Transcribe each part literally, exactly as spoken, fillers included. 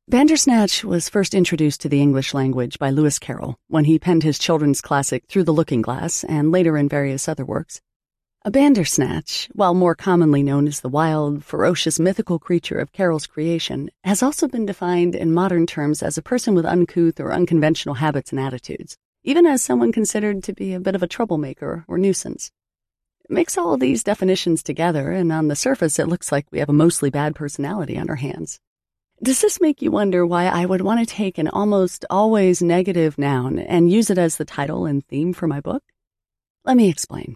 Bandersnatch was first introduced to the English language by Lewis Carroll when he penned his children's classic Through the Looking Glass and later in various other works. A Bandersnatch, while more commonly known as the wild, ferocious, mythical creature of Carroll's creation, has also been defined in modern terms as a person with uncouth or unconventional habits and attitudes, even as someone considered to be a bit of a troublemaker or nuisance. Mix all of these definitions together, and on the surface it looks like we have a mostly bad personality on our hands. Does this make you wonder why I would want to take an almost always negative noun and use it as the title and theme for my book? Let me explain.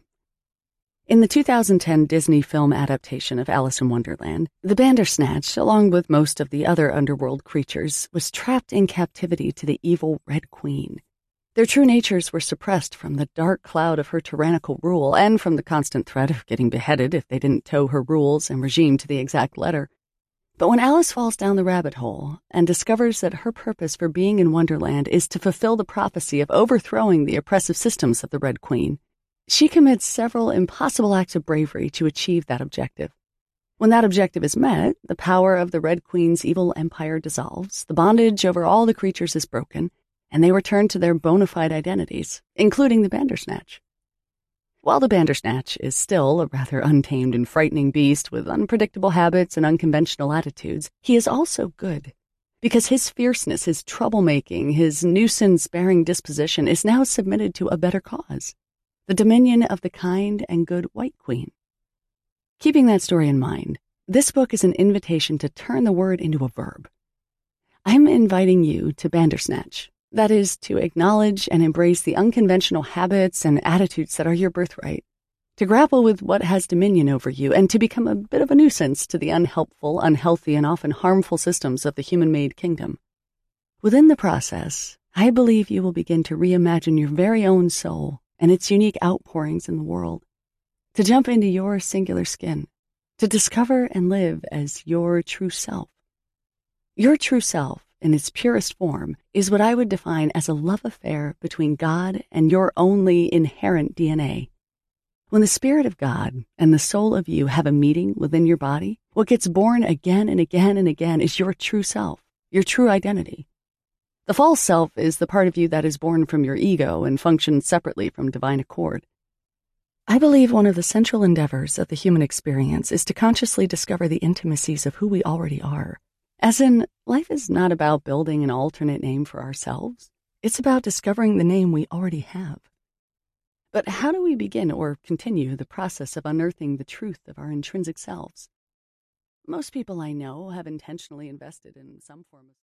In the two thousand ten Disney film adaptation of Alice in Wonderland, the Bandersnatch, along with most of the other underworld creatures, was trapped in captivity to the evil Red Queen. Their true natures were suppressed from the dark cloud of her tyrannical rule and from the constant threat of getting beheaded if they didn't toe her rules and regime to the exact letter. But when Alice falls down the rabbit hole and discovers that her purpose for being in Wonderland is to fulfill the prophecy of overthrowing the oppressive systems of the Red Queen, she commits several impossible acts of bravery to achieve that objective. When that objective is met, the power of the Red Queen's evil empire dissolves, the bondage over all the creatures is broken, and they return to their bona fide identities, including the Bandersnatch. While the Bandersnatch is still a rather untamed and frightening beast with unpredictable habits and unconventional attitudes, he is also good, because his fierceness, his troublemaking, his nuisance-bearing disposition is now submitted to a better cause, the dominion of the kind and good White Queen. Keeping that story in mind, this book is an invitation to turn the word into a verb. I'm inviting you to Bandersnatch. That is, to acknowledge and embrace the unconventional habits and attitudes that are your birthright, to grapple with what has dominion over you, and to become a bit of a nuisance to the unhelpful, unhealthy, and often harmful systems of the human-made kingdom. Within the process, I believe you will begin to reimagine your very own soul and its unique outpourings in the world, to jump into your singular skin, to discover and live as your true self. Your true self, in its purest form, is what I would define as a love affair between God and your only inherent D N A. When the Spirit of God and the soul of you have a meeting within your body, what gets born again and again and again is your true self, your true identity. The false self is the part of you that is born from your ego and functions separately from divine accord. I believe one of the central endeavors of the human experience is to consciously discover the intimacies of who we already are. As in, life is not about building an alternate name for ourselves. It's about discovering the name we already have. But how do we begin or continue the process of unearthing the truth of our intrinsic selves? Most people I know have intentionally invested in some form of